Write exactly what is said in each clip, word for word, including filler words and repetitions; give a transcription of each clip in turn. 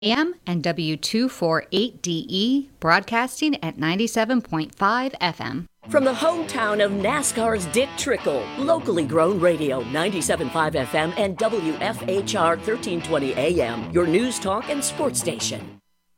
A M and W two forty-eight D E, broadcasting at ninety-seven point five F M. From the hometown of NASCAR's Dick Trickle, locally grown radio, ninety-seven point five F M and W F H R thirteen twenty A M, your news talk and sports station.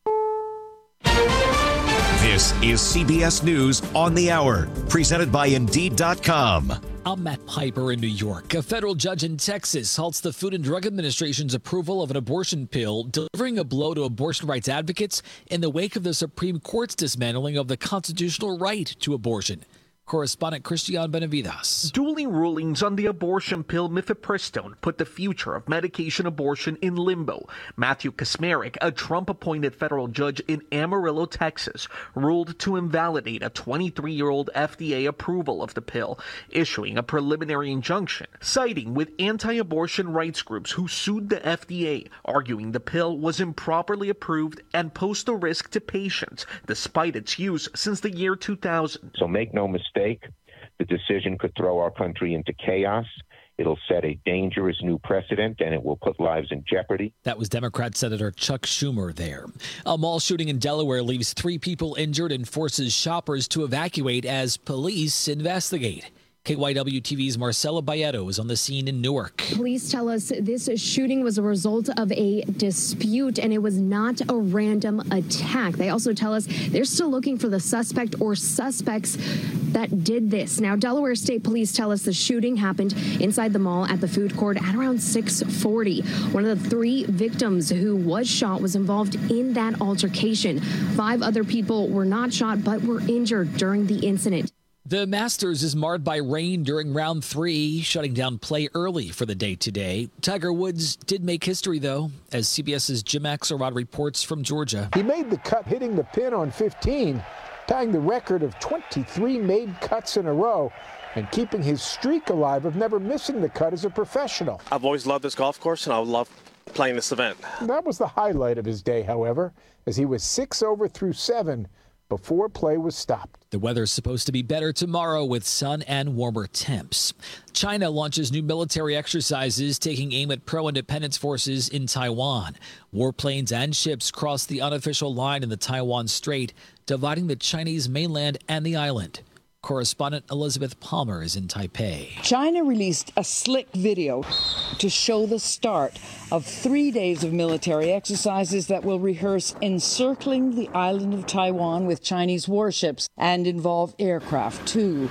This is C B S News on the Hour, presented by Indeed dot com. I'm Matt Piper in New York. A federal judge in Texas halts the Food and Drug Administration's approval of an abortion pill, delivering a blow to abortion rights advocates in the wake of the Supreme Court's dismantling of the constitutional right to abortion. Correspondent Christian Benavides. Dueling rulings on the abortion pill mifepristone put the future of medication abortion in limbo. Matthew Kacsmaryk, a Trump-appointed federal judge in Amarillo, Texas, ruled to invalidate a twenty-three-year-old F D A approval of the pill, issuing a preliminary injunction, siding with anti-abortion rights groups who sued the F D A, arguing the pill was improperly approved and posed a risk to patients, despite its use since the year two thousand. So make no mistake. The decision could throw our country into chaos. It'll set a dangerous new precedent, and it will put lives in jeopardy. That was Democrat Senator Chuck Schumer there. A mall shooting in Delaware leaves three people injured and forces shoppers to evacuate as police investigate. K Y W T V's Marcela Bayeto is on the scene in Newark. Police tell us this shooting was a result of a dispute and it was not a random attack. They also tell us they're still looking for the suspect or suspects that did this. Now, Delaware State Police tell us the shooting happened inside the mall at the food court at around six forty. One of the three victims who was shot was involved in that altercation. Five other people were not shot but were injured during the incident. The Masters is marred by rain during round three, shutting down play early for the day today. Tiger Woods did make history, though, as CBS's Jim Axelrod reports from Georgia. He made the cut hitting the pin on fifteen, tying the record of twenty-three made cuts in a row and keeping his streak alive of never missing the cut as a professional. I've always loved this golf course, and I love playing this event. That was the highlight of his day, however, as he was six over through seven before play was stopped. The weather is supposed to be better tomorrow with sun and warmer temps. China launches new military exercises taking aim at pro-independence forces in Taiwan. Warplanes and ships cross the unofficial line in the Taiwan Strait, dividing the Chinese mainland and the island. Correspondent Elizabeth Palmer is in Taipei. China released a slick video to show the start of three days of military exercises that will rehearse encircling the island of Taiwan with Chinese warships and involve aircraft, too.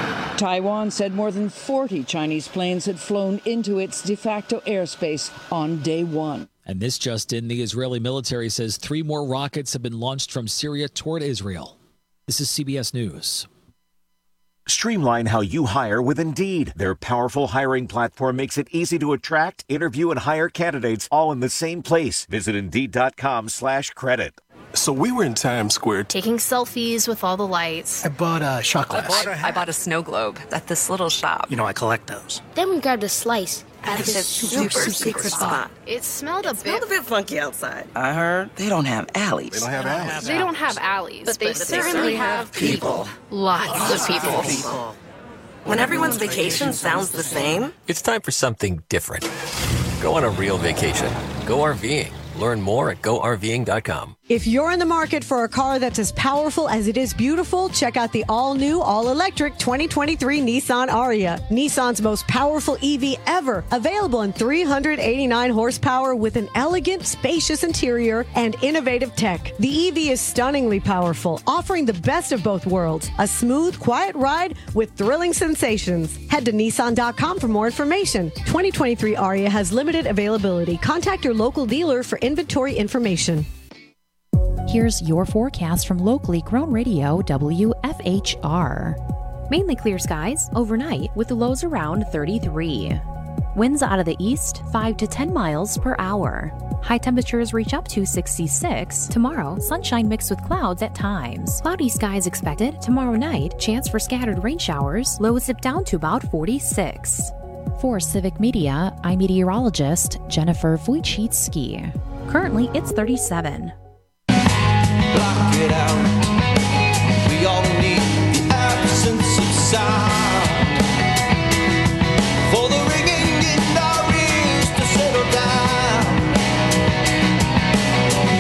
Taiwan said more than forty Chinese planes had flown into its de facto airspace on day one. And this just in, the Israeli military says three more rockets have been launched from Syria toward Israel. This is C B S News. Streamline how you hire with Indeed. Their powerful hiring platform makes it easy to attract, interview, and hire candidates all in the same place. Visit Indeed dot com slash credit. So we were in Times Square taking selfies with all the lights. I bought a shot glass. I bought a, I bought a snow globe at this little shop. You know, I collect those. Then we grabbed a slice at this super, super secret spot. It smelled a it bit smelled a bit funky outside. I heard they don't have alleys. They don't have alleys. They don't have alleys, but they, they certainly, certainly have people. people. Lots, Lots of people. Of people. When everyone's vacation sounds the same, it's time for something different. Go on a real vacation. Go RVing. Learn more at go R V ing dot com. If you're in the market for a car that's as powerful as it is beautiful, check out the all-new, all-electric twenty twenty-three Nissan Ariya. Nissan's most powerful E V ever. Available in three hundred eighty-nine horsepower with an elegant, spacious interior and innovative tech. The E V is stunningly powerful, offering the best of both worlds. A smooth, quiet ride with thrilling sensations. Head to Nissan dot com for more information. twenty twenty-three Ariya has limited availability. Contact your local dealer for inventory information. Here's your forecast from locally grown radio W F H R. Mainly clear skies overnight with the lows around thirty-three. Winds out of the east five to ten miles per hour. High temperatures reach up to sixty-six. Tomorrow, sunshine mixed with clouds at times. Cloudy skies expected. Tomorrow night, chance for scattered rain showers. Lows dip down to about forty-six. For Civic Media, I'm meteorologist Jennifer Wojcicki. Currently, it's thirty-seven. Block it out. We all need the absence of sound. For the ringing in our ears to settle down.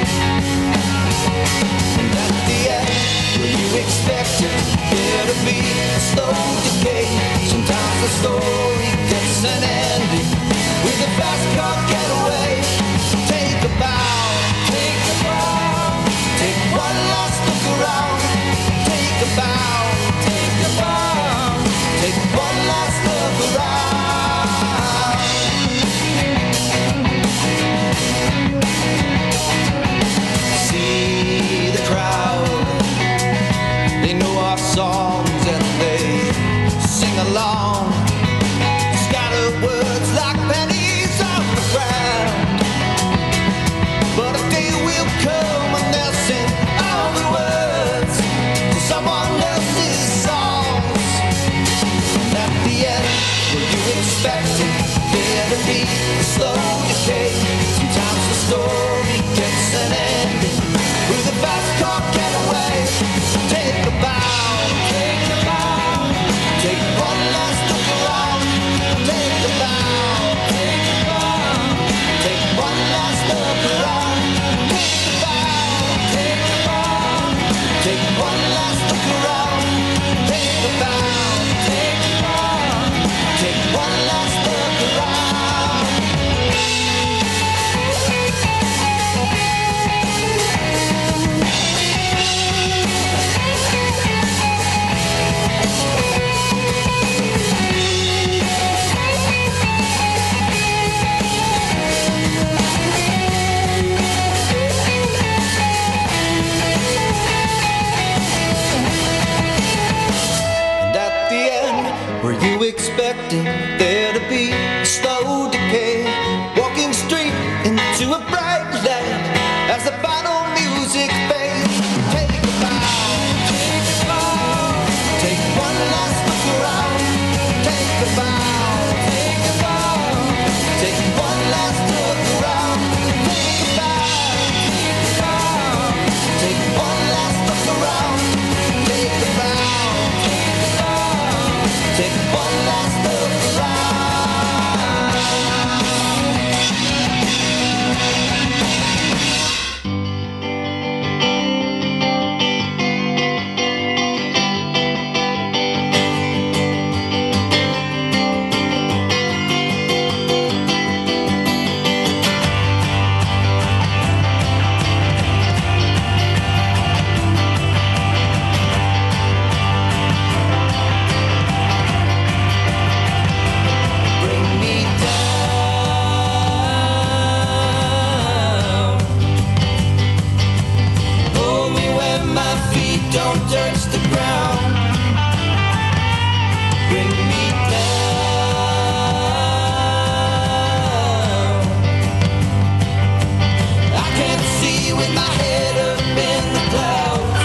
be a slow decay. Sometimes the story gets an ending with a fast car getaway. Take a bow, take a bow, take one last look around. Take a bow, take a bow, take one last look around. Take a bow, take a bow, take one last look around. Take a bow, take a bow, take one last look around. And at the end, were you expecting there to be a slow decay? Walking straight into a bright light as the final music fades. Take a bow, take a bow, take one last look around. Take a bow, take a bow, take one last look around. Take a bow, take a bow, take one last look around. Take a bow, take a bow, take one last look around. Bring me down. Hold me where my feet don't touch the ground. Bring me down. I can't see with my head up in the clouds.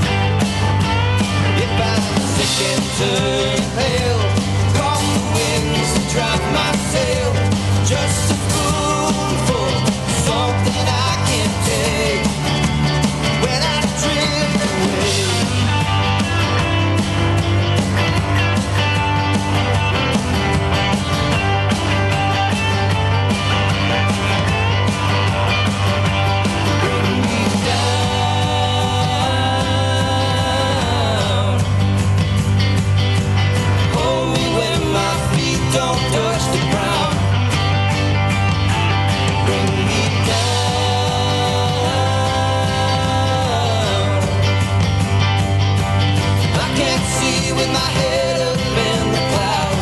If I'm sick and turn pale, call the winds and drive my sail. Just a spoonful, something I can take when I drift away. Bring me down. Hold me where my feet don't touch the ground. Bring me down. I can't see with my head up in the clouds.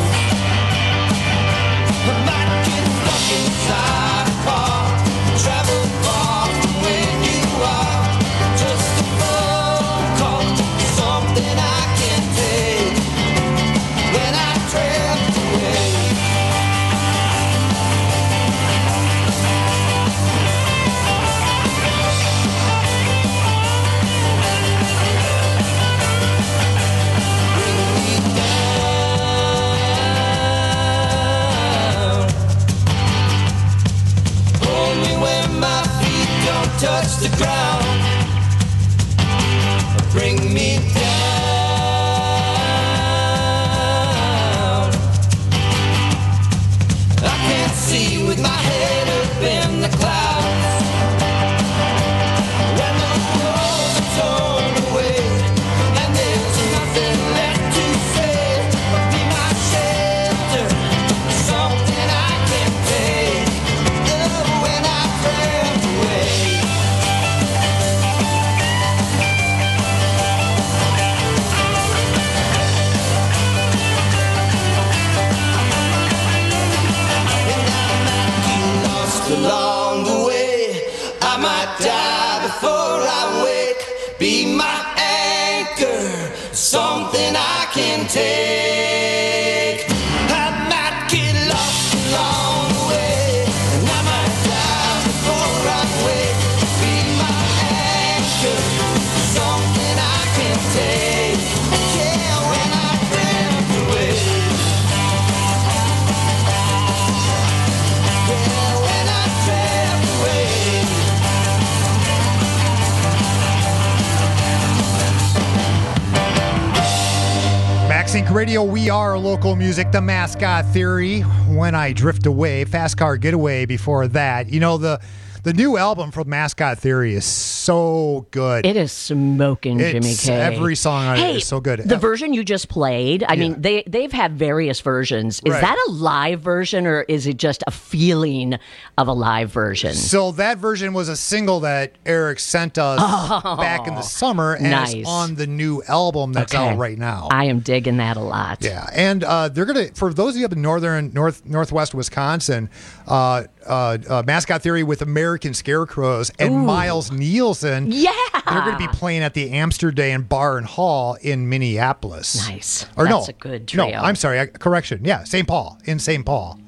I might get stuck inside a car, travel far from where you are. Just a phone call, something I can take when I drift away. Bring me down. Hold me where my feet don't touch the ground. Bring me down. I can't see with my head up in the clouds. When the walls are torn away and there's nothing left to say, be my shelter, something I can take. Oh, when I drift away. Along the way, I might die before I wake. Be my anchor, something I can take. I might get lost along the way, and I might die before I wake. Be my anchor, something I can take. Yeah, when I drift away. Radio. We are local music, the Mascot Theory. When I Drift Away, Fast Car Getaway before that. You know, the the new album from Mascot Theory is so good. It is smoking, it's, Jimmy K. Every song on hey, it is so good. The version you just played, I yeah. mean, they, they've had various versions. Is right. that a live version, or is it just a feeling of a live version? So that version was a single that Eric sent us oh, back in the summer, and nice. It's on the new album that's okay. out right now. I am digging that a lot. Yeah, and uh, they're going to, for those of you up in northern, north, northwest Wisconsin, uh, uh, uh, Mascot Theory with American Scarecrows and Ooh. Miles Nielsen. Yeah. They're going to be playing at the Amsterdam Bar and Hall in Minneapolis. Nice. Or That's no, a good trio. No, I'm sorry. I, correction. Yeah, Saint Paul. In Saint Paul.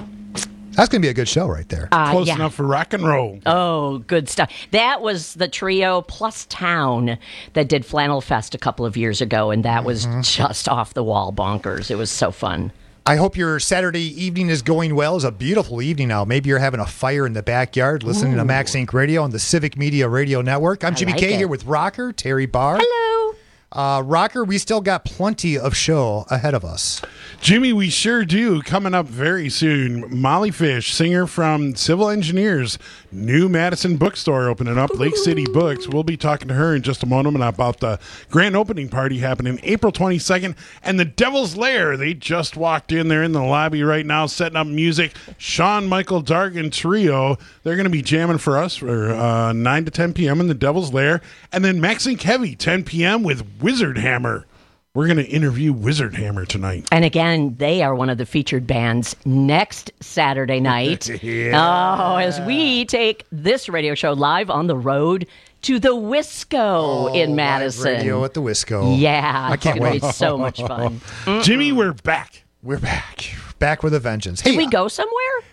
That's going to be a good show right there. Uh, Close yeah. enough for rock and roll. Oh, good stuff. That was the trio plus Town that did Flannel Fest a couple of years ago, and that was mm-hmm. just off the wall bonkers. It was so fun. I hope your Saturday evening is going well. It's a beautiful evening now. Maybe you're having a fire in the backyard listening Ooh. to Max Inc Radio on the Civic Media Radio Network. I'm I Jimmy like K it. here with Rocker, Terry Barr. Hello. Uh, Rocker, we still got plenty of show ahead of us. Jimmy, we sure do. Coming up very soon, Molly Fish, singer from Civil Engineers, new Madison bookstore opening up, Lake City Books. We'll be talking to her in just a moment about the grand opening party happening April twenty-second. And the Devil's Lair, they just walked in. They're in the lobby right now setting up music. Sean Michael Dargan Trio, they're going to be jamming for us for uh, nine to ten p.m. in the Devil's Lair. And then Max Inc Heavy, ten p.m. with Wizard Hammer. We're going to interview Wizard Hammer tonight. And again, they are one of the featured bands next Saturday night. yeah. Oh, as we take this radio show live on the road to the Wisco oh, in Madison. Live radio at the Wisco. Yeah. I can't wait. It's so much fun. Jimmy, we're back. We're back. Back with a vengeance. Did hey, we go somewhere?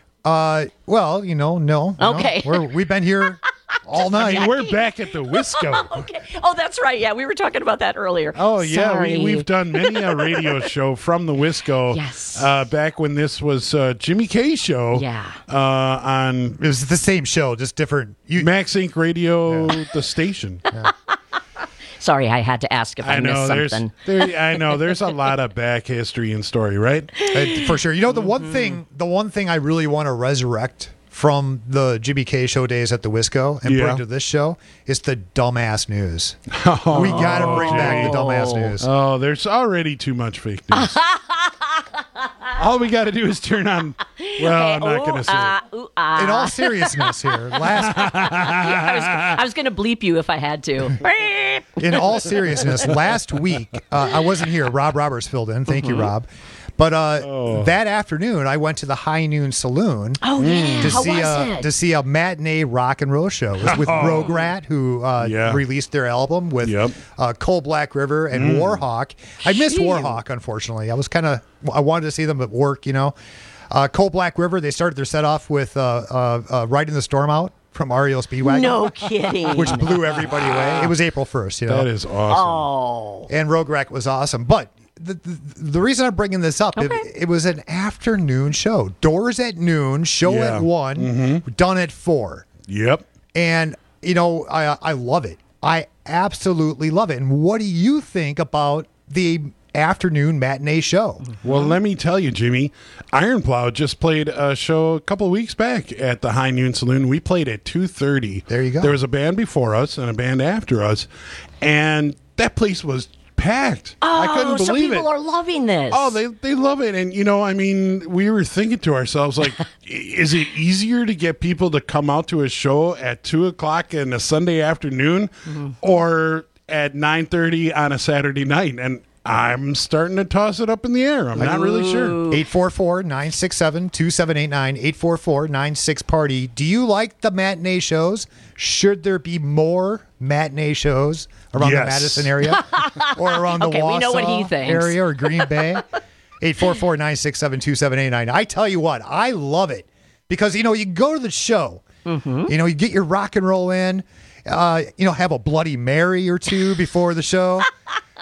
Uh, well, you know, no. Okay. No. We're, we've been here all night. I mean, we're back at the Wisco. okay. Oh, that's right. Yeah, we were talking about that earlier. Oh, yeah. Sorry. We, we've done many a radio show from the Wisco. Yes. Uh, back when this was uh, Jimmy K show. Yeah. Uh, on it was the same show, just different. You, Max Inc Radio, yeah. the station. Yeah. Sorry, I had to ask if I, I know, missed something. There, I know there's a lot of back history and story, right? Uh, for sure. You know, the one mm-hmm. thing, the one thing I really want to resurrect from the Jimmy K show days at the Wisco and yeah. bring to this show is the dumbass news. Oh, we got to bring back the dumbass news. Oh, there's already too much fake news. All we got to do is turn on. Well, I'm not going to say uh, it. Ooh, uh. In all seriousness here, last. yeah, I was, was going to bleep you if I had to. In all seriousness, last week, uh, I wasn't here. Rob Roberts filled in. Thank mm-hmm. you, Rob. But uh, oh. that afternoon, I went to the High Noon Saloon oh, yeah. to How see was a it? to see a matinee rock and roll show. It was with oh. Rogue Rat, who uh, yeah. released their album with yep. uh, Coal Black River and mm. Warhawk. I missed Gee. Warhawk, unfortunately. I was kind of I wanted to see them at work, you know. Uh, Coal Black River. They started their set off with uh, uh, uh, "Riding the Storm Out" from R E O Speedwagon. No kidding. Which blew everybody away. It was April first. You know? That is awesome. Oh. And Rogue Rat was awesome, but. The, the, the reason I'm bringing this up, okay. it, it was an afternoon show. Doors at noon, show yeah. at one, mm-hmm. done at four. Yep. And, you know, I I love it. I absolutely love it. And what do you think about the afternoon matinee show? Well, let me tell you, Jimmy, Iron Plow just played a show a couple of weeks back at the High Noon Saloon. We played at two thirty. There you go. There was a band before us and a band after us, and that place was packed. Oh, I couldn't so believe people it. are loving this. Oh, they they love it. And, you know, I mean, we were thinking to ourselves, like, is it easier to get people to come out to a show at two o'clock in a Sunday afternoon mm-hmm. or at nine thirty on a Saturday night? And I'm starting to toss it up in the air. I'm not really sure. eight four four, nine six seven, two seven eight nine, eight four four, nine six party. Do you like the matinee shows? Should there be more matinee shows around yes. the Madison area or around the okay, Wausau we know what he thinks. area or Green Bay? eight four four, nine six seven, two seven eight nine. I tell you what, I love it because, you know, you go to the show, mm-hmm. you know, you get your rock and roll in, uh, you know, have a Bloody Mary or two before the show.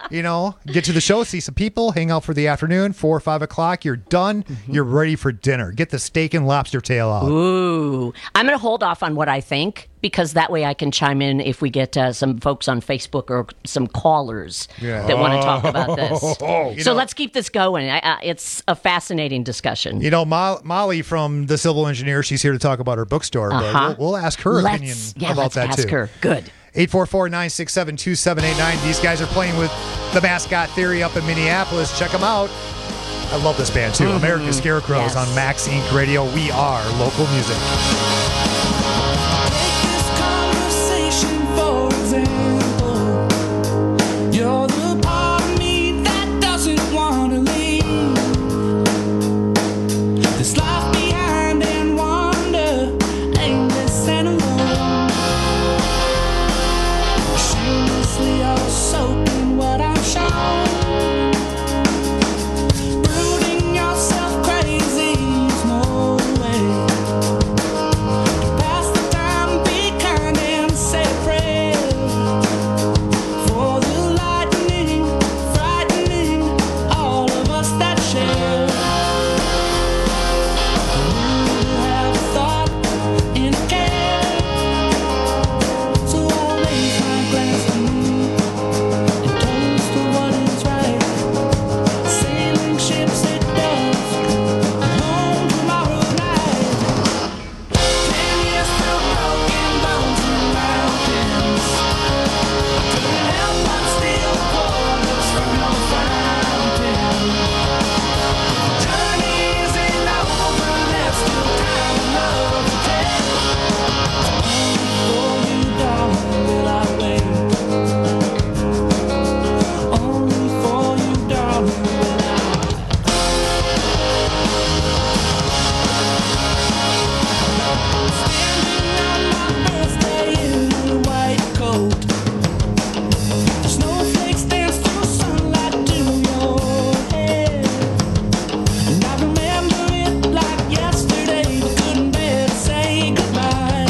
You know, get to the show, see some people, hang out for the afternoon, four or five o'clock. You're done. Mm-hmm. You're ready for dinner. Get the steak and lobster tail out. Ooh. I'm going to hold off on what I think, because that way I can chime in if we get uh, some folks on Facebook or some callers yeah. that want to talk about this. Oh, so know, let's keep this going. I, uh, it's a fascinating discussion. You know, Mo- Molly from the Civil Engineer, she's here to talk about her bookstore, uh-huh. but we'll, we'll ask her let's, opinion yeah, about let's that ask too. Her. Good. eight four four, nine six seven, two seven eight nine. These guys are playing with the Mascot Theory up in Minneapolis. Check them out. I love this band too. Mm-hmm. American Scarecrows yes. on Max Incorporated. Radio. We are local music. You're the part of me that doesn't want to leave. This life behind and wander, aimless and alone. Shamelessly all soaking what I've shown. Brooding yourself crazy is no way to pass the time, be kind and say a prayer. For the lightning, frightening all of us that share. You have thought and care, so I'll raise my glass to you and toast to what is right. Sailing ships it does, home tomorrow night. Ten years through broken bones and mountains. Couldn't help but steal quarters from your fountain. Journey isn't over, there's still time and love to take. Only for you, darling, will I wait. Only for you, darling, will I. Standing on my birthday in a white coat. Snowflakes dance through sunlight to your head. And I remember it like yesterday, but couldn't bear to say goodbye.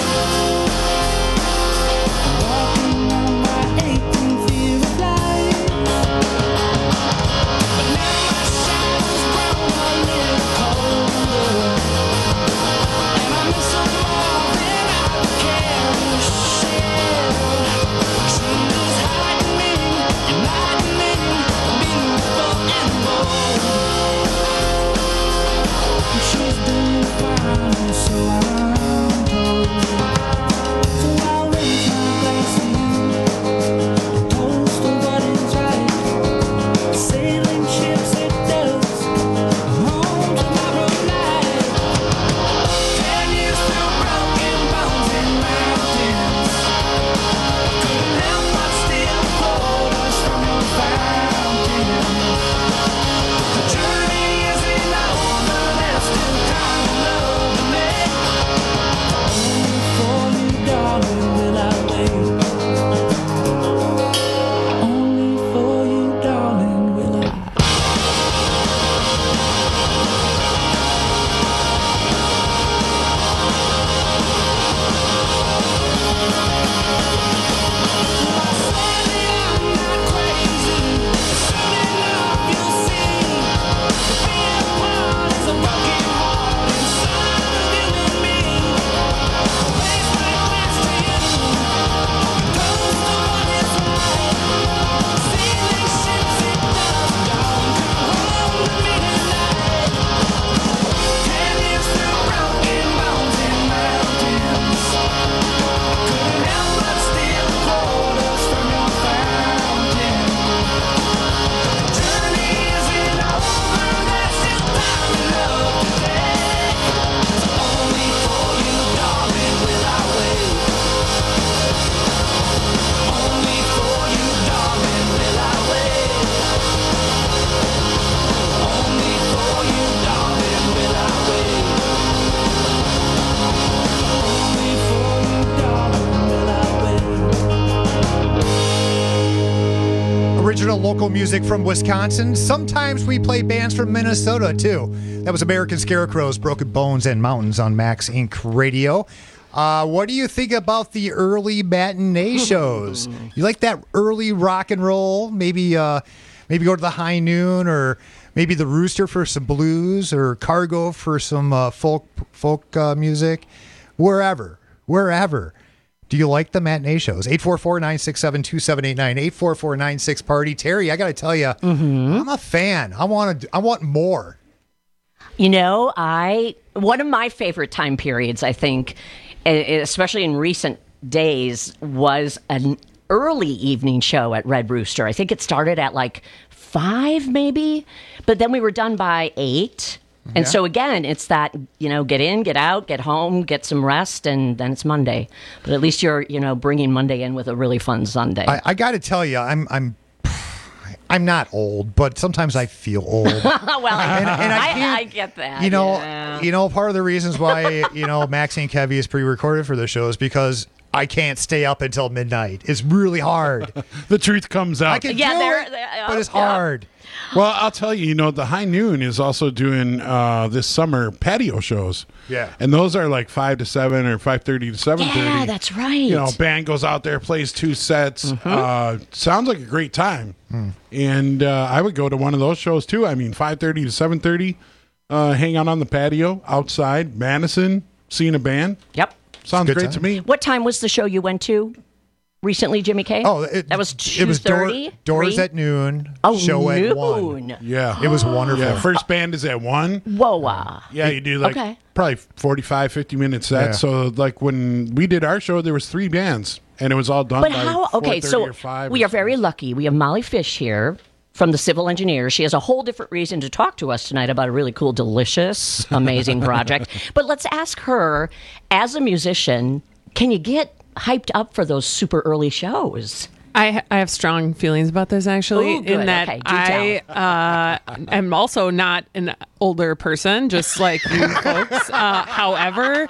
Walking on my aching fear of life. But now my shadow's grown a little colder, and I miss her more than I would care to share. She was lightning, lightning, beautiful and bold. She's doing fine, so I'm told. So I'll raise my glass to you, toast to what is right. Sailing ships it does, home tomorrow night. Ten years through broken bones and mountains. Couldn't help but steal quarters from your fountain. The journey isn't over, there's still time and love to make. Only for you, darling, will I wait. Only for you, darling, will I. Original local music from Wisconsin. Sometimes we play bands from Minnesota too. That was American Scarecrows, Broken Bones and Mountains on Max Incorporated. Radio. Uh, what do you think about the early matinee shows? You like that early rock and roll? Maybe, uh, maybe go to the High Noon, or maybe the Rooster for some blues, or Cargo for some uh, folk folk uh, music. Wherever, wherever. Do you like the matinee shows? eight four four, nine six seven, two seven eight nine, eight four four, nine six party. Terry, I got to tell you, Mm-hmm. I'm a fan. I want to. I want more. You know, I one of my favorite time periods, I think, e- especially in recent days, was an early evening show at Red Rooster. I think it started at like five, maybe, but then we were done by eight. And Yeah. so again, it's that, you know, get in, get out, get home, get some rest, and then it's Monday. But at least you're, you know, bringing Monday in with a really fun Sunday. I, I got to tell you, I'm I'm I'm not old, but sometimes I feel old. well, And- and I I, can't- I get that. You know, yeah. you know, part of the reasons why you know Max and Kevy is pre-recorded for the show is because I can't stay up until midnight. It's really hard. The truth comes out. I can Yeah, do they're- it, they're- but it's yeah. hard. Well, I'll tell you, you know, the High Noon is also doing uh, this summer patio shows. Yeah. And those are like five to seven or five thirty to seven thirty. Yeah, that's right. You know, band goes out there, plays two sets. Mm-hmm. Uh, sounds like a great time. And uh, I would go to one of those shows too. I mean, five thirty to seven thirty, uh, hang out on the patio outside, Madison, seeing a band. Yep. Sounds Good great time. to me. What time was the show you went to recently, Jimmy K? Oh, it, that was it two was door, thirty. doors at noon. Oh, show at noon. one. Yeah. It was wonderful. Yeah, first band is at one. Whoa. Uh, Yeah, you do like Okay. probably forty-five, fifty minute set. Yeah. Oh, So like when we did our show, there was three bands, and it was all done but by how? Okay, 4:30 so or five we or are very lucky. We have Molly Fish here from the Civil Engineers. She has a whole different reason to talk to us tonight about a really cool, delicious, amazing project. But let's ask her, as a musician, can you get hyped up for those super early shows? I, I have strong feelings about this, actually, Ooh, good. in that Okay, do I uh, am also not an older person, just like you folks. Uh, however,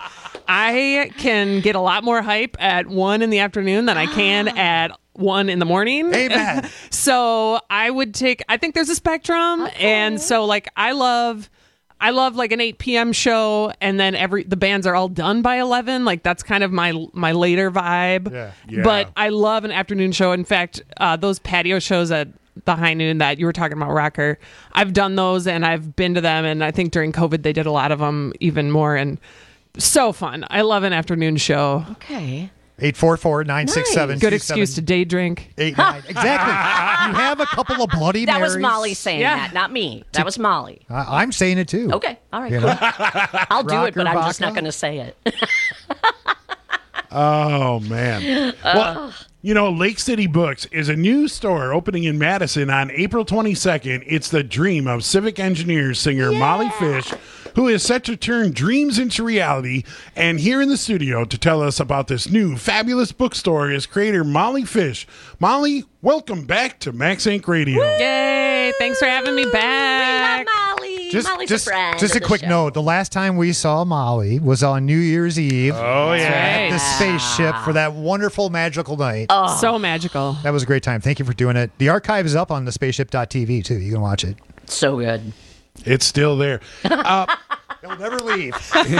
I can get a lot more hype at one in the afternoon than I can at one in the morning. Amen. So I would take, I think there's a spectrum. And so like, I love, I love like an eight p.m. show, and then every, the bands are all done by eleven. Like that's kind of my, my later vibe. Yeah. Yeah. But I love an afternoon show. In fact, uh, those patio shows at the High Noon that you were talking about, Rocker, I've done those and I've been to them. And I think during COVID, they did a lot of them even more. And so fun. I love an afternoon show. Okay. eight four four, nine six seven, Good excuse to day drink. eight nine. Exactly. You have a couple of Bloody That Marys. was Molly saying Yeah. that, not me. That was Molly. I, I'm saying it too. Okay. All right. You Cool. know? I'll do it, but Rocker I'm just not vodka? going to say it. Oh man. Well, you know, Lake City Books is a new store opening in Madison on April twenty-second. It's the dream of Civic Engineers singer Molly Fish, who is set to turn dreams into reality. And here in the studio to tell us about this new fabulous bookstore is creator Molly Fish. Molly, welcome back to Max Inc Radio. Yay! Thanks for having me back. Molly. Just, Molly's just, a friend. just a of the quick show. note. The last time we saw Molly was on New Year's Eve. Oh, yeah. At the Right. spaceship for that wonderful magical night. Oh. So magical. That was a great time. Thank you for doing it. The archive is up on the spaceship dot t v too. You can watch it. So good. It's still there. Uh, It'll never leave.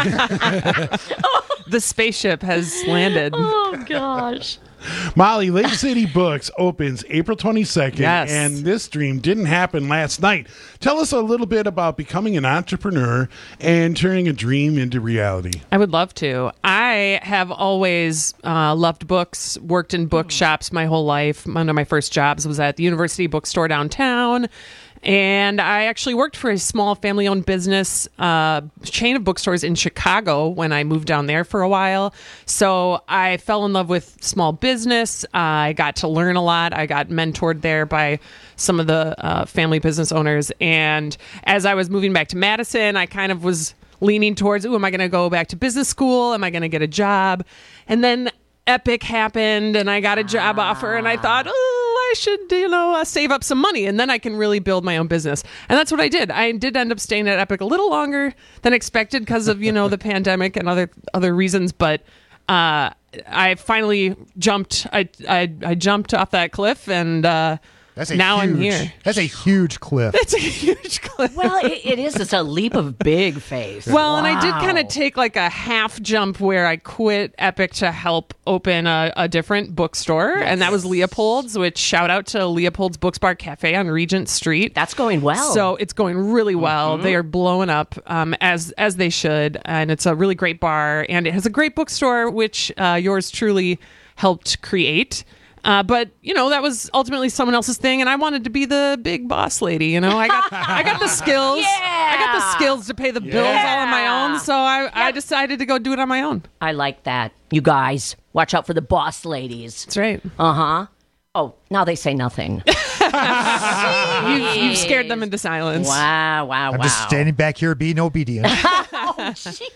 The spaceship has landed. Oh, gosh. Molly, Lake City Books opens April twenty-second, Yes. and this dream didn't happen last night. Tell us a little bit about becoming an entrepreneur and turning a dream into reality. I would love to. I have always uh, loved books, worked in bookshops my whole life. One of my first jobs was at the University Bookstore downtown. And I actually worked for a small family-owned business uh, chain of bookstores in Chicago when I moved down there for a while. So I fell in love with small business. Uh, I got to learn a lot. I got mentored there by some of the uh, family business owners. And as I was moving back to Madison, I kind of was leaning towards, ooh, am I going to go back to business school? Am I going to get a job? And then Epic happened, and I got a job offer, and I thought, oh, I should, you know, uh, save up some money, and then I can really build my own business. And that's what I did. I did end up staying at Epic a little longer than expected because of, you know, the pandemic and other other reasons, but uh, I finally jumped. I, I I jumped off that cliff, and uh, That's a now huge, I'm here. That's a huge cliff. That's a huge cliff. Well, it, it is. It's a leap of big faith. Well, and I did Wow. kind of take like a half jump where I quit Epic to help open a, a different bookstore, and that was Leopold's, which shout out to Leopold's Books Bar Cafe on Regent Street. That's going well. So it's going really well. Mhm. They are blowing up um, as as they should, and it's a really great bar, and it has a great bookstore, which uh, yours truly helped create. Uh, but you know that was ultimately someone else's thing, and I wanted to be the big boss lady. You know, I got I got the skills. Yeah. I got the skills to pay the bills all on my own. So I, I decided to go do it on my own. I like that. You guys, watch out for the boss ladies. That's right. Uh huh. Oh, now they say nothing. You've, you've scared them into silence. Wow! Wow! I'm wow! just standing back here being obedient. Oh, jeez.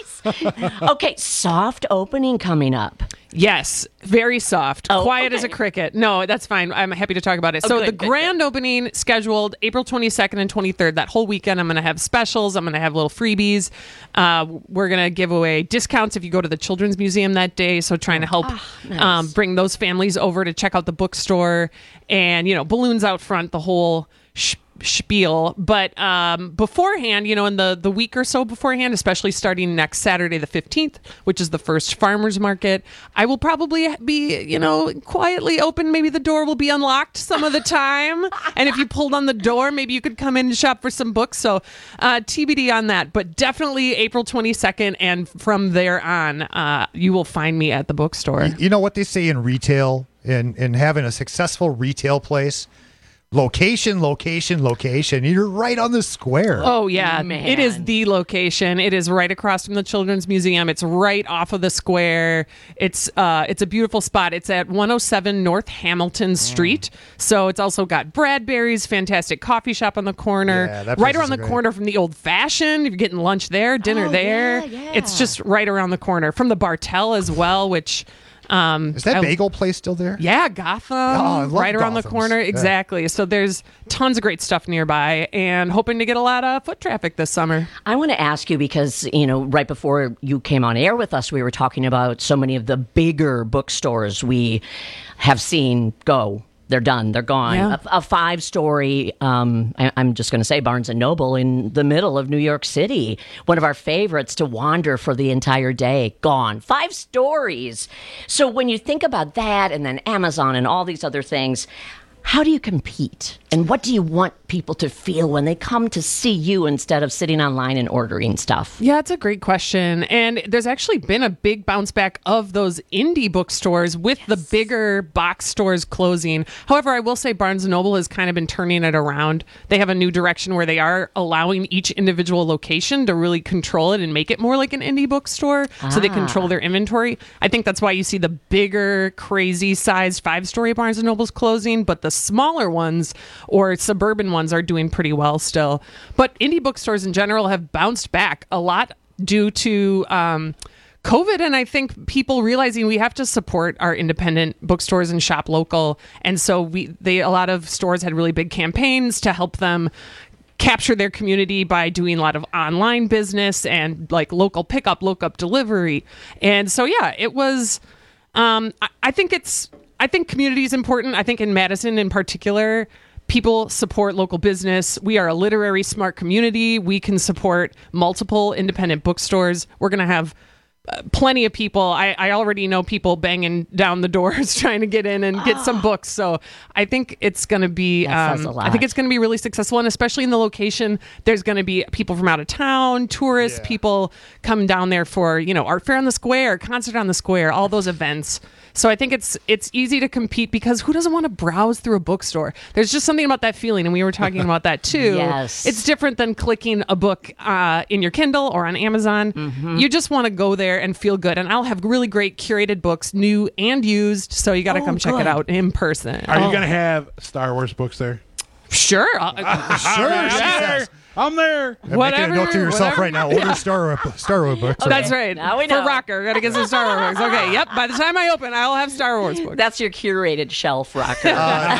Okay, soft opening coming up. Yes, very soft, Oh, quiet as a okay. cricket. No, that's fine. I'm happy to talk about it. Oh, so good, the good, grand opening scheduled April twenty-second and twenty-third. That whole weekend, I'm going to have specials. I'm going to have little freebies. Uh, we're going to give away discounts if you go to the Children's Museum that day. So trying to help nice. um, bring those families over to check out the bookstore, and you know, balloons out front, the whole sh- spiel. But um, beforehand, you know, in the the week or so beforehand, especially starting next Saturday the fifteenth, which is the first farmers market, I will probably be, you know, quietly open. Maybe the door will be unlocked some of the time, and if you pulled on the door, maybe you could come in and shop for some books. So uh, T B D on that, but definitely April twenty-second, and from there on, uh, you will find me at the bookstore. You know what they say in retail, in in having a successful retail place. Location, location, location. You're right on the square. Oh, yeah. Man. It is the location. It is right across from the Children's Museum. It's right off of the square. It's uh, it's a beautiful spot. It's at one oh seven North Hamilton Street. So it's also got Bradbury's, fantastic coffee shop on the corner. Yeah, that right place around is the great. corner from the Old Fashioned. If you're getting lunch there, dinner Oh, there. yeah, yeah. It's just right around the corner. From the Bartell as well, which... Um, Is that I- bagel place still there? Yeah, Gotham, I love right around the Gotham's. corner. Yeah. Exactly. So there's tons of great stuff nearby, and hoping to get a lot of foot traffic this summer. I want to ask you because, you know, right before you came on air with us, we were talking about so many of the bigger bookstores we have seen go. They're done. They're gone. Yeah. A, a five-story, um, I, I'm just going to say Barnes and Noble in the middle of New York City. One of our favorites to wander for the entire day. Gone. Five stories. So when you think about that and then Amazon and all these other things, how do you compete? And what do you want people to feel when they come to see you instead of sitting online and ordering stuff? Yeah, it's a great question. And there's actually been a big bounce back of those indie bookstores with the bigger box stores closing. However, I will say Barnes and Noble has kind of been turning it around. They have a new direction where they are allowing each individual location to really control it and make it more like an indie bookstore so they Ah. control their inventory. I think that's why you see the bigger, crazy sized five-story Barnes and Nobles closing, but the smaller ones or suburban ones are doing pretty well still. But indie bookstores in general have bounced back a lot due to um, COVID, and I think people realizing we have to support our independent bookstores and shop local. And so we, they, a lot of stores had really big campaigns to help them capture their community by doing a lot of online business and like local pickup, local delivery. And so, yeah, it was, um, I, I think it's, I think community is important. I think in Madison in particular, people support local business. We are a literary smart community. We can support multiple independent bookstores. We're going to have uh, plenty of people. I, I already know people banging down the doors trying to get in and get some books. So I think it's going to be, That says um, a I think lot. it's going to be really successful. And especially in the location, there's going to be people from out of town, tourists, people come down there for, you know, art fair on the square, concert on the square, all those events. So I think it's it's easy to compete because who doesn't want to browse through a bookstore? There's just something about that feeling, and we were talking about that too. Yes. It's different than clicking a book uh, in your Kindle or on Amazon. Mm-hmm. You just want to go there and feel good. And I'll have really great curated books, new and used, so you got to Oh, come check good. it out in person. Are you Oh. going to have Star Wars books there? Sure. I'll- Sure, yeah. I'm there. I'm there. I'm Whatever, making a note to yourself whatever. right now. Order Star Star Wars books. That's right. Now we For know. Rocker, got to get some Star Wars books. Okay, yep. By the time I open, I'll have Star Wars books. That's your curated shelf, Rocker.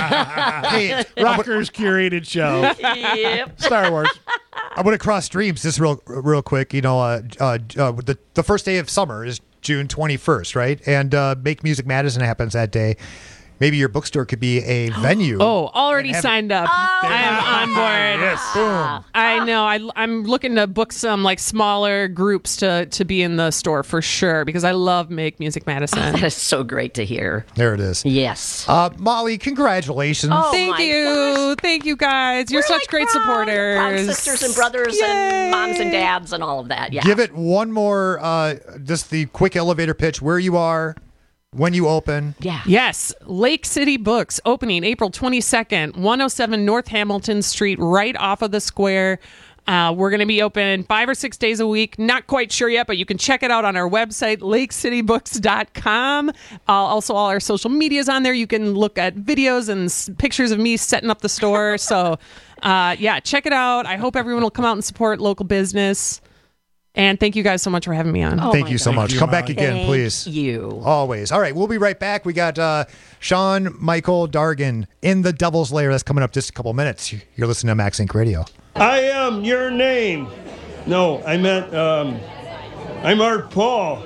Hey, Rocker's curated show. Yep. Star Wars. I'm going to cross streams just real, real quick. You know, uh, uh, uh, the the first day of summer is June twenty-first, right? And uh, Make Music Madison happens that day. maybe your bookstore could be a venue. Oh, already have- signed up. I am on board. Yes. Boom. I know. I, I'm looking to book some like smaller groups to to be in the store for sure because I love Make Music Madison. That is so great to hear. There it is. Yes. Uh, Molly, congratulations. Oh, Thank my you. Thank you guys. You're We're, such like, great proud. supporters. Proud sisters and brothers and moms and dads and all of that. Yeah. Give it one more, uh, just the quick elevator pitch, where you are, when you open. Yeah. Yes. Lake City Books opening April twenty-second, one oh seven North Hamilton Street, right off of the square. Uh, we're going to be open five or six days a week. Not quite sure yet, but you can check it out on our website, lake city books dot com. Uh, also, all our social medias on there. You can look at videos and s- pictures of me setting up the store. So, uh, yeah, check it out. I hope everyone will come out and support local business. And thank you guys so much for having me on. Oh Thank my you so God. much. you, Come back Molly. again, Thank please. you. Always. All right, we'll be right back. We got uh, Sean Michael Dargan in the Devil's Lair. That's coming up just a couple minutes. You're listening to Max Inc Radio. I am your name. No, I meant, um, I'm Art Paul.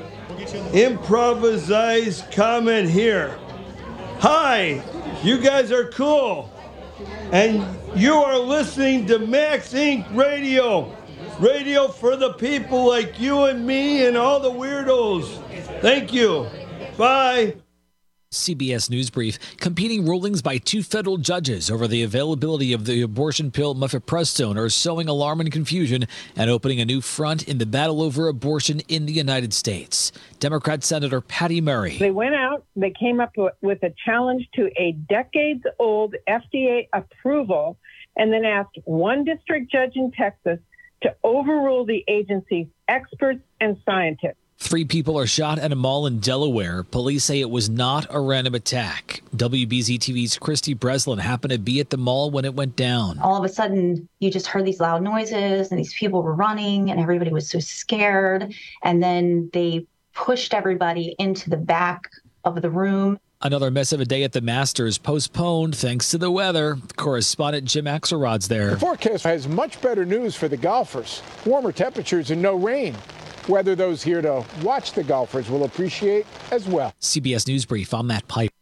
Improvised comment here. Hi, you guys are cool. And you are listening to Max Inc Radio. Radio for the people like you and me and all the weirdos. Thank you. Bye. C B S News Brief. Competing rulings by two federal judges over the availability of the abortion pill mifepristone are sowing alarm and confusion and opening a new front in the battle over abortion in the United States. Democrat Senator Patty Murray. They went out, they came up with a challenge to a decades-old F D A approval and then asked one district judge in Texas to overrule the agency's experts and scientists. Three people are shot at a mall in Delaware. Police say it was not a random attack. W B Z T V's Christy Breslin happened to be at the mall when it went down. All of a sudden, you just heard these loud noises and these people were running and everybody was so scared. And then they pushed everybody into the back of the room. Another mess of a day at the Masters postponed thanks to the weather. Correspondent Jim Axelrod's there. The forecast has much better news for the golfers. Warmer temperatures and no rain. Weather those here to watch the golfers will appreciate as well. C B S News Brief, I'm Matt Pipe.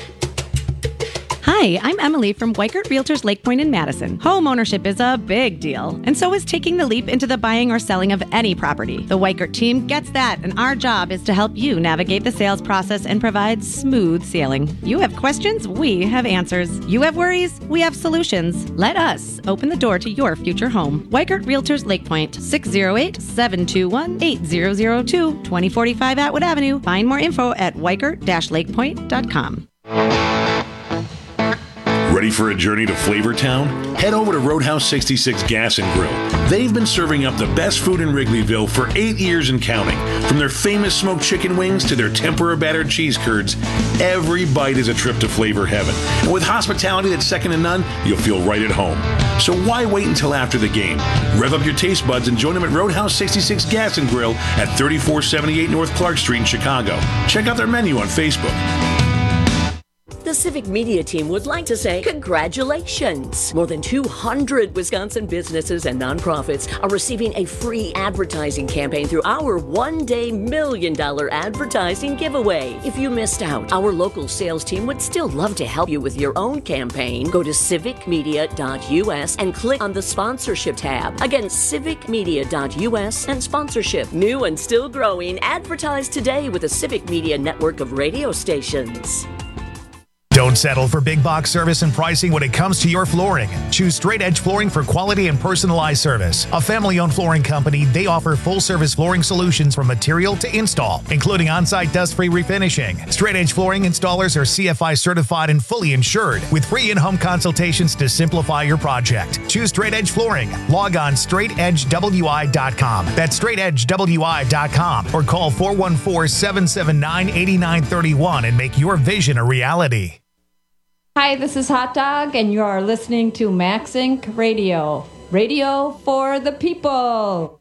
Hi, I'm Emily from Weikert Realtors Lake Point in Madison. Home ownership is a big deal, and so is taking the leap into the buying or selling of any property. The Weikert team gets that, and our job is to help you navigate the sales process and provide smooth sailing. You have questions, we have answers. You have worries, we have solutions. Let us open the door to your future home. Weikert Realtors Lake Point, six oh eight, seven two one, eight zero zero two, twenty forty-five Atwood Avenue. Find more info at weikert dash lake point dot com. Ready for a journey to Flavortown? Head over to Roadhouse sixty-six Gas and Grill. They've been serving up the best food in Wrigleyville for eight years and counting. From their famous smoked chicken wings to their tempura battered cheese curds, every bite is a trip to flavor heaven. And with hospitality that's second to none, you'll feel right at home. So why wait until after the game? Rev up your taste buds and join them at Roadhouse sixty-six Gas and Grill at thirty-four seventy-eight North Clark Street in Chicago. Check out their menu on Facebook. The Civic Media team would like to say congratulations. More than two hundred Wisconsin businesses and nonprofits are receiving a free advertising campaign through our one-day million dollar advertising giveaway. If you missed out, our local sales team would still love to help you with your own campaign. Go to civic media dot u s and click on the sponsorship tab. Again, civic media dot u s and sponsorship. New and still growing, advertise today with the Civic Media network of radio stations. Don't settle for big box service and pricing when it comes to your flooring. Choose Straight Edge Flooring for quality and personalized service. A family-owned flooring company, they offer full-service flooring solutions from material to install, including on-site dust-free refinishing. Straight Edge Flooring installers are C F I certified and fully insured, with free in-home consultations to simplify your project. Choose Straight Edge Flooring. Log on straight edge w i dot com. That's straight edge w i dot com, or call four one four, seven seven nine, eight nine three one and make your vision a reality. Hi, this is Hot Dog, and you are listening to Max Inc Radio. Radio for the people.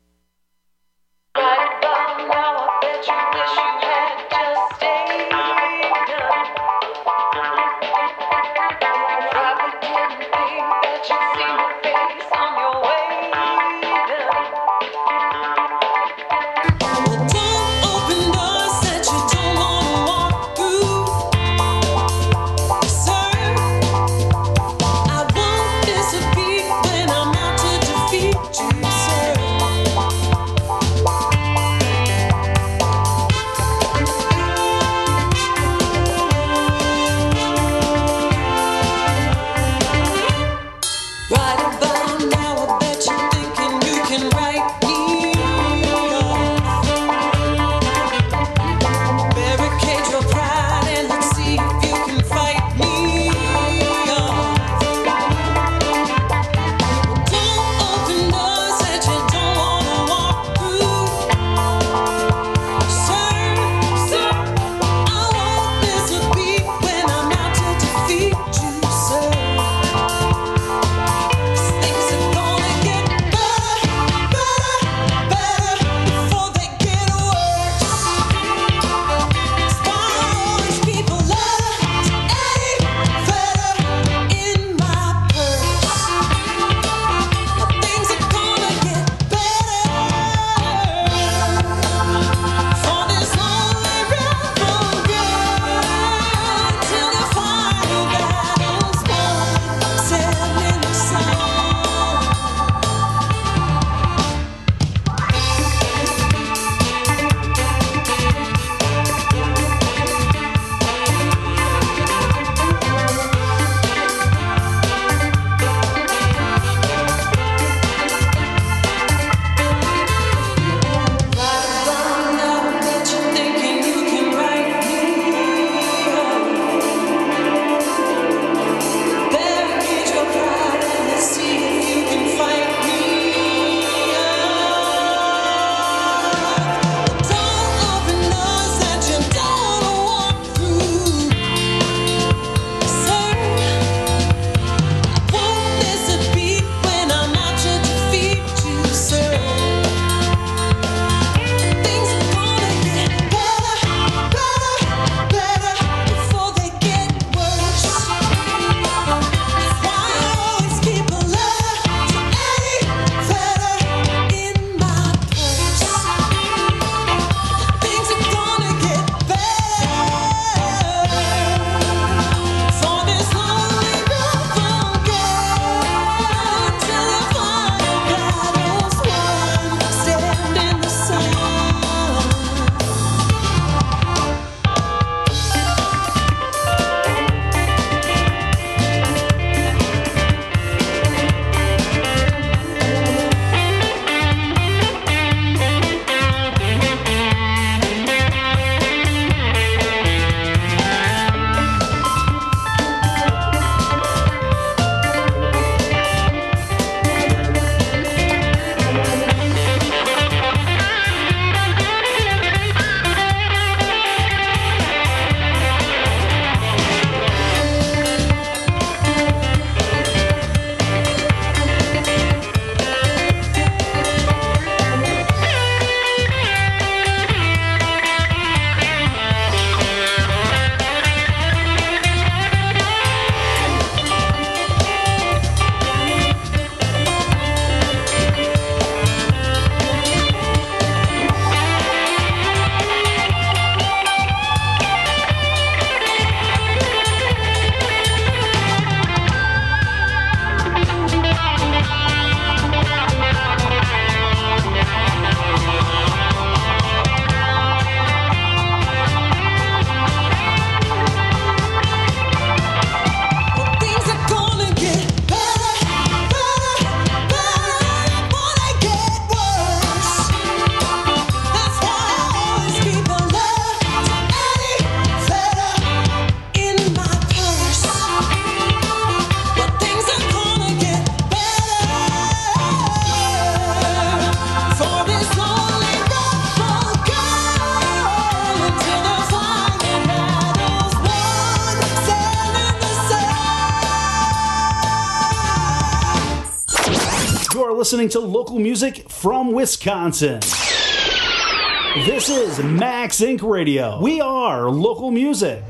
listening to local music from Wisconsin. This is Max Inc Radio. We are local music.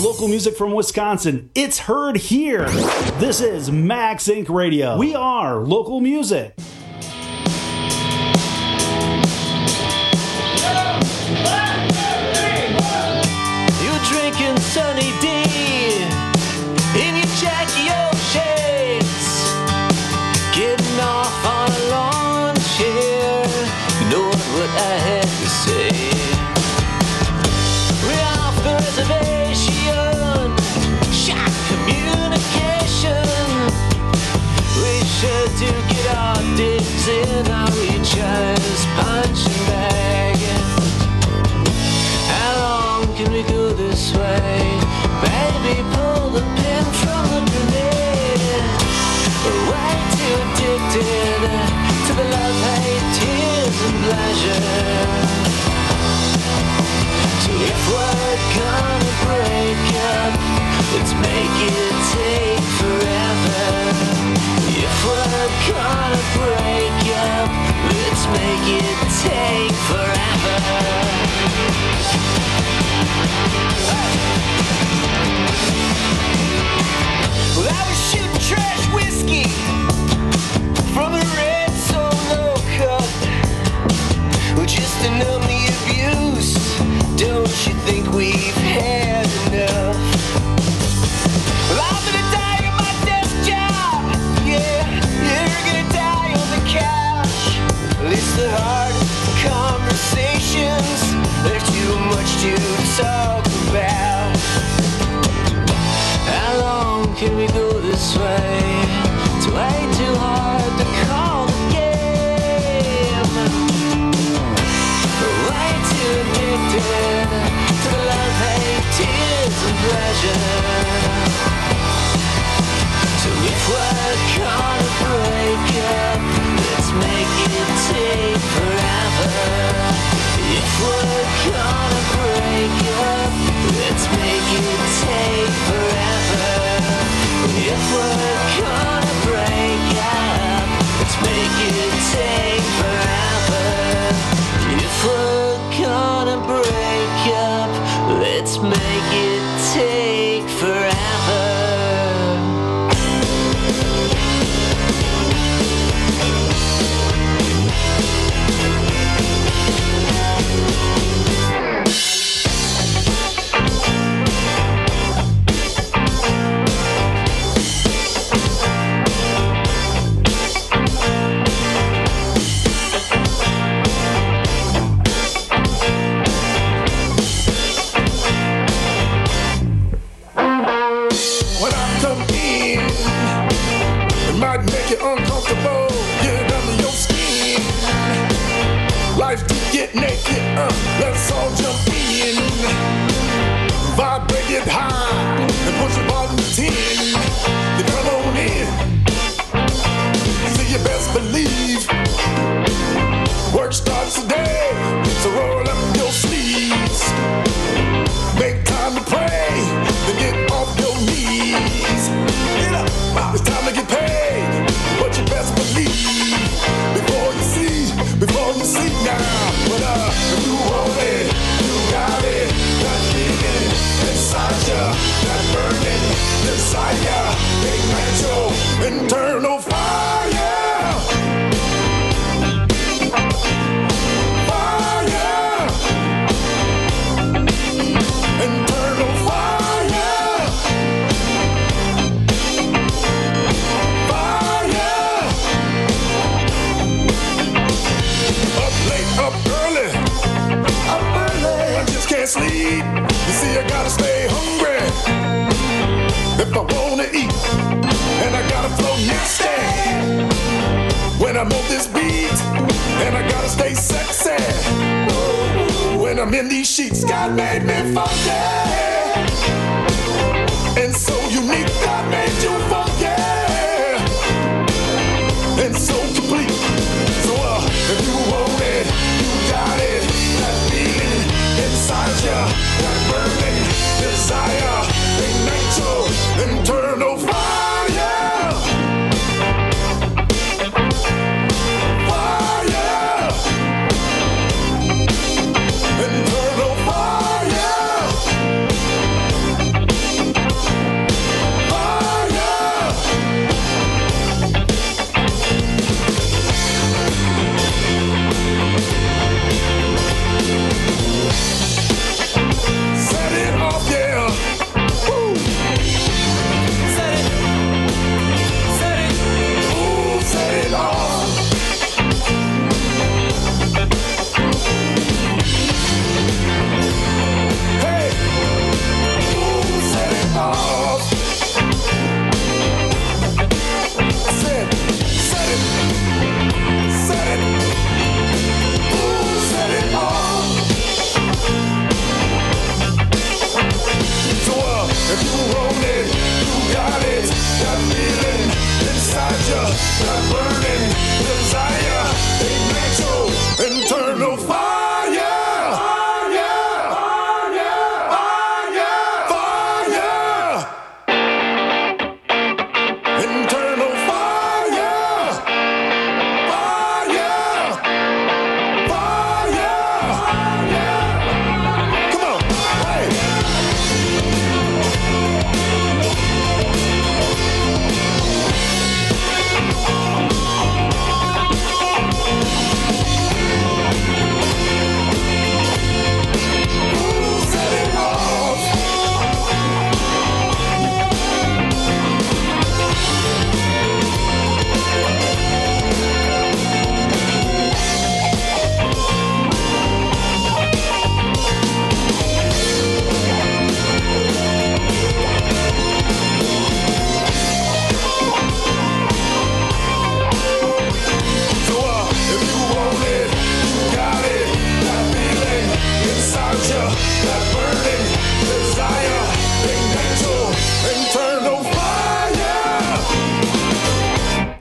local music from Wisconsin. It's heard here. This is Max Inc Radio. We are local music. You're drinking sunny day in your Jackie O shades, getting off on a lawn chair. You know what I had to say. We're off the reservation, shot communication. We sure do get our digs in our recharge punching bag. How long can we go this way? Baby, pull the pin from the grenade. We're way too addicted to the love, hate, tears, and pleasure. So if we're gonna break up, let's make it take forever. If we're gonna break up, let's make it take forever. Well, I was shooting trash whiskey from a red Solo cup, well, just to numb the abuse. Don't you think we've had enough? Well, I'm gonna die on my desk job. Yeah, you're gonna die on the couch. At least the hard conversations, there's too much to talk about. How long can we go this way? It's way too hard to call the game. We're way too addicted to the love, hate, tears, and pleasure. So if we're gonna break up, let's make it take forever. If we're gonna break up, let's make it take forever. If we're gonna break up, let's make it take forever. If we're gonna break up, let's make it take forever. Uncomfortable, get under your skin. Life to get naked, uh, let's all jump in. Vibrate it high and push the bottom to ten. Then come on in. See, you best believe work starts today, so roll up your sleeves. Make time to pray, then get off your knees. Get up, it's time to get paid. But you best believe before you see, before you see now. But uh, if you want it, you got it. That feeling inside ya, that burning desire, ignite your internal fire. Fire. Internal fire. Fire. Up late, up early, up early. I just can't sleep. You see, I gotta stay hungry if I wanna eat, and I gotta flow nasty when I'm on this beat, and I gotta stay sexy when I'm in these sheets. God made me funky and so unique. God made you funky and so complete. So uh, if you want it, you got it. That feeling inside ya, that burning desire, ignite your internal fire. Fire. Internal fire.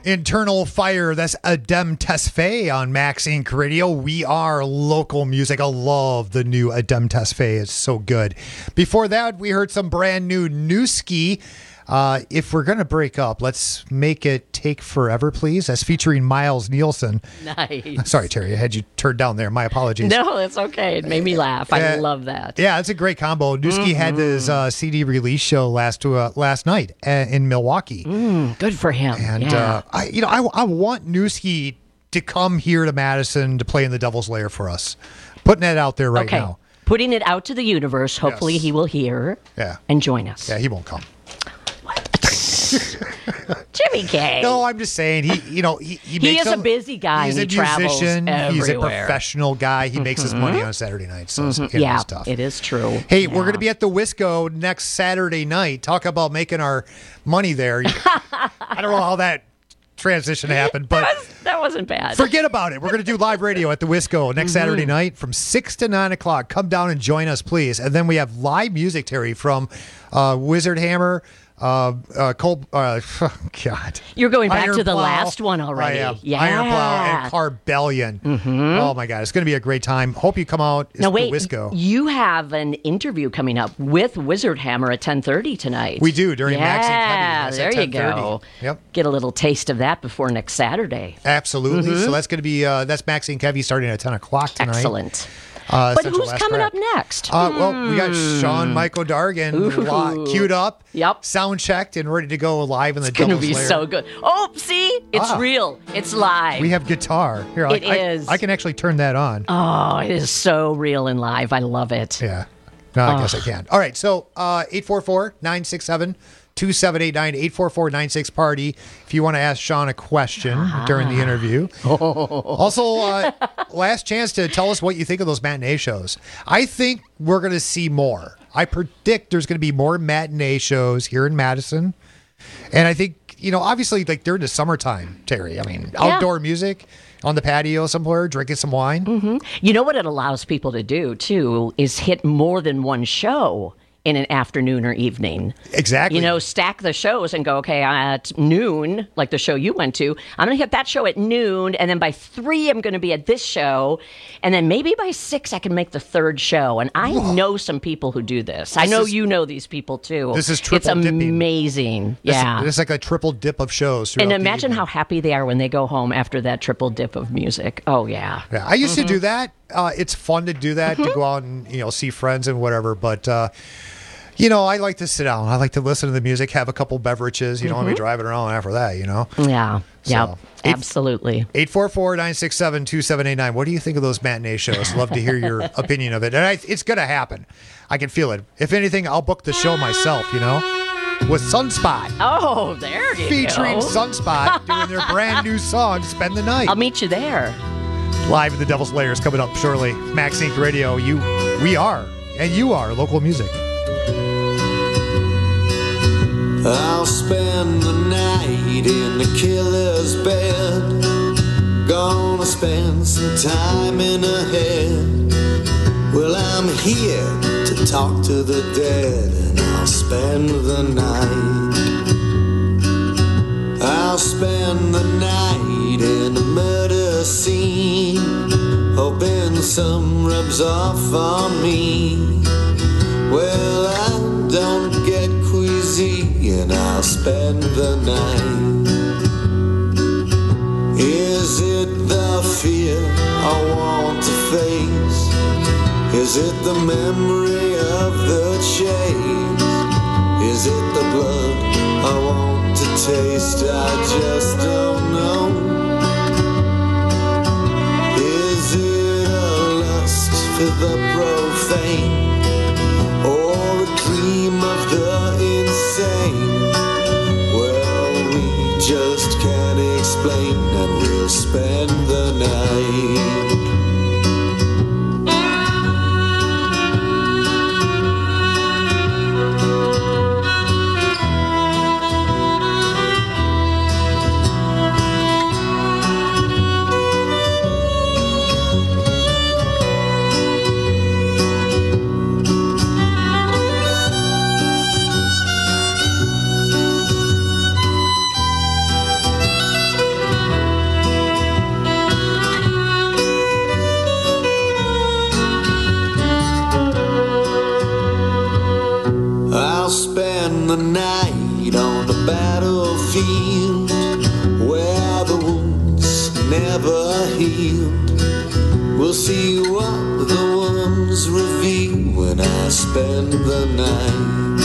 Internal Fire. That's Adem Tesfaye on Max Inc Radio. We are local music. I love the new Adem Tesfaye. It's so good. Before that, we heard some brand new Newski. Uh, if we're going to break up, let's make it Take Forever, please. That's featuring Miles Nielsen. Nice. Sorry, Terry. I had you turned down there. My apologies. No, it's okay. It made me laugh. I Uh, love that. Yeah, it's a great combo. Newski Mhm. had his uh, C D release show last uh, last night uh, in Milwaukee. Mm, good for him. And yeah. uh, I, you know, I, I want Newski to come here to Madison to play in the Devil's Lair for us. Putting that out there right okay. now. Putting it out to the universe. Hopefully, Yes. he will hear Yeah. and join us. Yeah, he won't come. Jimmy K. No, I'm just saying he, you know, he he, He makes is a busy guy He's and a he travels musician. He's a everywhere. professional guy. He makes his Mhm. money on Saturday nights, so it's, Mhm. you know, Yeah, it's tough. it is true. Hey, we're going to be at the Wisco next Saturday night. Talk about making our money there. I don't know how that transition happened, but That wasn't bad. forget about it. We're going to do live radio at the Wisco next Mhm. Saturday night from six to nine o'clock. Come down and join us, please. And then we have live music, Terry, from uh, Wizard Hammer, uh, uh, Cole, uh, God. You're going back Iron to the Plow. last one already. I am. Yeah. Iron Plow and Carbellion. Mhm. Oh, my God. It's going to be a great time. Hope you come out. It's Now the wait, Wisco. you have an interview coming up with Wizard Hammer at ten thirty tonight. We do during yeah, Max Inc Heavy. That's there at you ten thirty. go. Yep. Get a little taste of that before next Saturday. Absolutely. Mhm. So that's going to be, uh, that's Max Inc Heavy starting at ten o'clock tonight. Excellent. Uh, But Central who's Last coming Track. up next? Uh, well, we got Hmm. Sean Michael Dargan Ooh. li- queued up, yep, sound checked, and ready to go live in the It's going to Devil's be Lair. so good. Oh, see? It's Ah. real. It's live. We have guitar. Here, It I, I- is. I can actually turn that on. Oh, it is so real and live. I love it. Yeah. No, I Oh. guess I can. All right. So uh, eight four four, nine six seven, two seven eight nine, eight four four, nine six party if you want to ask Sean a question Ah. during the interview. Also, uh, last chance to tell us what you think of those matinee shows. I think we're going to see more. I predict there's going to be more matinee shows here in Madison. And I think, you know, obviously, like during the summertime, Terry, I mean, Yeah. outdoor music on the patio somewhere, drinking some wine. hmm You know what it allows people to do, too, is hit more than one show in an afternoon or evening. Exactly. You know, stack the shows and go, okay, at noon, like the show you went to, I'm going to hit that show at noon, and then by three, I'm going to be at this show, and then maybe by six, I can make the third show. And I know some people who do this. I This know is- you know these people, too. This is triple It's dipping. amazing. This- Yeah. It's like a triple dip of shows. And throughout the imagine evening. how happy they are when they go home after that triple dip of music. Oh, yeah. Yeah, I used Mhm. to do that. Uh, it's fun to do that, Mm-hmm. to go out and, you know, see friends and whatever. But, uh, you know, I like to sit down. I like to listen to the music, have a couple beverages. You don't want to be Mhm. driving around after that, you know? Yeah. Yeah. So, Absolutely. eight four four, nine six seven, two seven eight nine. What do you think of those matinee shows? Love to hear your opinion of it. And I, it's going to happen. I can feel it. If anything, I'll book the show myself, you know? With Sunspot. Oh, there you Featuring go. Sunspot doing their brand new song, Spend the Night. I'll meet you there. Live in the Devil's Lair is coming up shortly. Max Inc Radio, you, we are, and you are local music. I'll spend the night in the killer's bed. Gonna spend some time in a head. Well, I'm here to talk to the dead, and I'll spend the night. I'll spend the night in a murder scene, hoping some rubs off on me. Well, I don't get queasy, and I'll spend the night. Is it the fear I want to face? Is it the memory of the chase? Is it the blood I want to taste? I just don't know. Is it a lust for the profane? Or a dream of the insane? Well, we just can't explain, and we'll spend the night. field where the wounds never healed. We'll see what the ones reveal when I spend the night.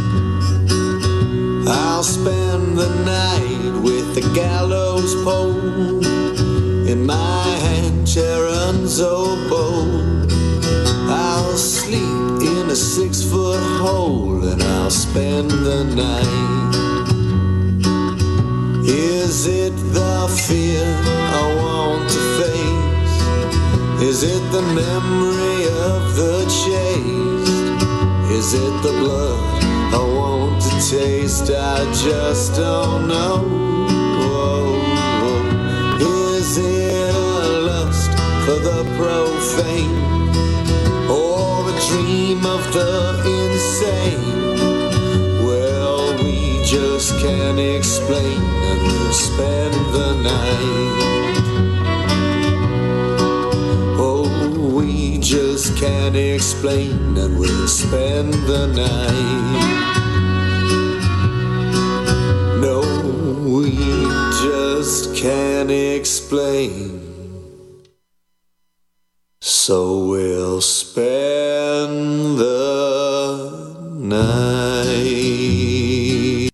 I'll spend the night with the gallows pole in my hand, Charon's oboe. I'll sleep in a six-foot hole and I'll spend the night. Is it the fear I want to face? Is it the memory of the chase? Is it the blood I want to taste? I just don't know. Oh, oh. Is it a lust for the profane, or a dream of the insane? Well, we just can't explain, and we'll spend the night. Oh, we just can't explain, and we'll spend the night. No, we just can't explain, so we'll spend the night.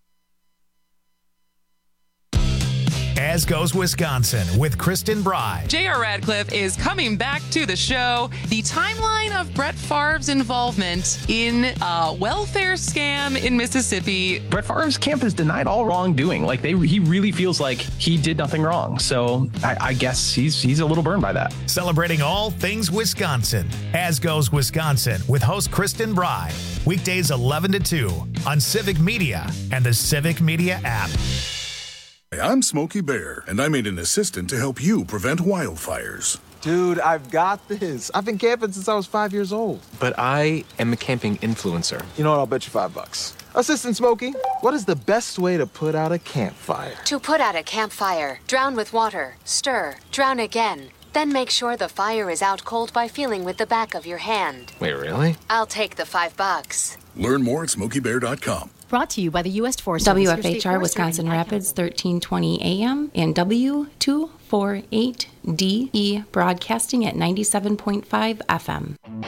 As Goes Wisconsin with Kristen Bry. J R. Radcliffe is coming back to the show. The timeline of Brett Favre's involvement in a welfare scam in Mississippi. Brett Favre's camp has denied all wrongdoing. Like they, he really feels like he did nothing wrong. So I, I guess he's he's a little burned by that. Celebrating all things Wisconsin. As Goes Wisconsin with host Kristen Bry. Weekdays eleven to two on Civic Media and the Civic Media app. I'm Smokey Bear, and I made an assistant to help you prevent wildfires. Dude, I've got this. I've been camping since I was five years old. But I am a camping influencer. You know what? I'll bet you five bucks. Assistant Smokey, what is the best way to put out a campfire? To put out a campfire, drown with water, stir, drown again. Then make sure the fire is out cold by feeling with the back of your hand. Wait, really? I'll take the five bucks. Learn more at smokey bear dot com. Brought to you by the U S Forest W Service. F H R Wisconsin Rapids, thirteen twenty A M and W two forty-eight D E broadcasting at ninety-seven point five F M.